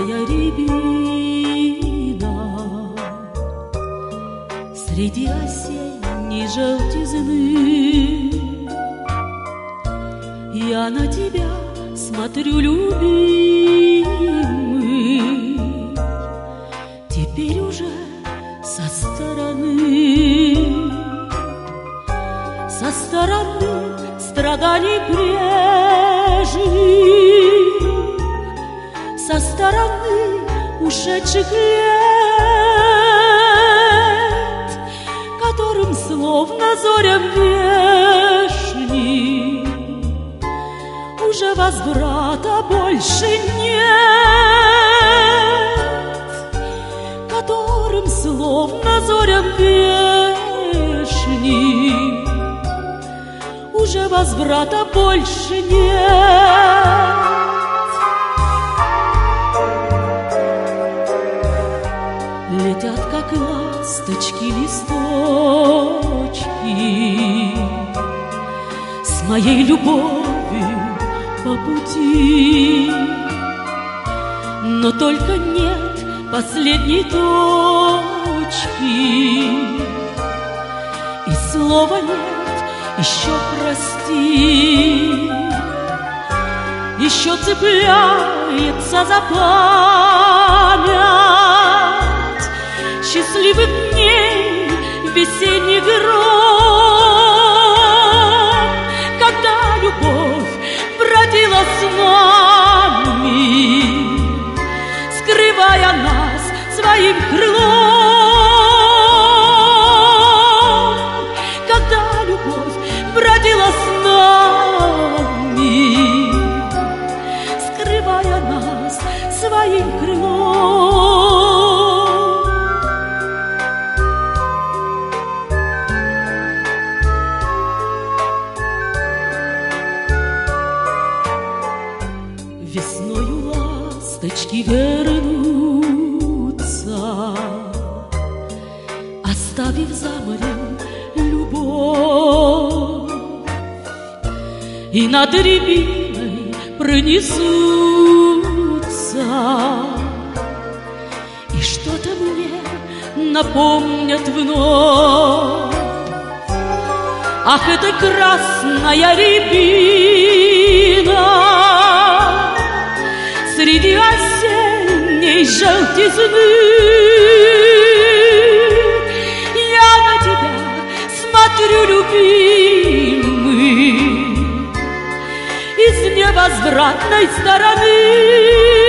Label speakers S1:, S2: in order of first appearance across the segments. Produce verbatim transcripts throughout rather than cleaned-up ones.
S1: красная рябина среди осенней желтизны. Я на тебя смотрю, любимый, теперь уже со стороны, со стороны страданий прежних, со стороны ушедших лет, которым словно зорям вешним уже возврата больше нет, которым словно зорям вешним уже возврата больше нет. Летят, как ласточки, листочки с моей любовью по пути, но только нет последней точки, и слова нет еще прости, еще цепляется за память счастливых дней весенний гром, когда любовь бродила с нами, скрывая нас своим крылом, когда любовь бродила с нами, скрывая нас своим крылом. Весною ласточки вернутся, оставив за морем любовь, и над рябиной пронесутся, и что-то мне напомнят вновь. Ах, это красная рябина среди осенней желтизны. Я на тебя смотрю, любимый, из невозвратной стороны.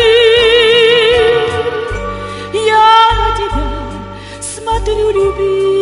S1: Я на тебя смотрю, любимый,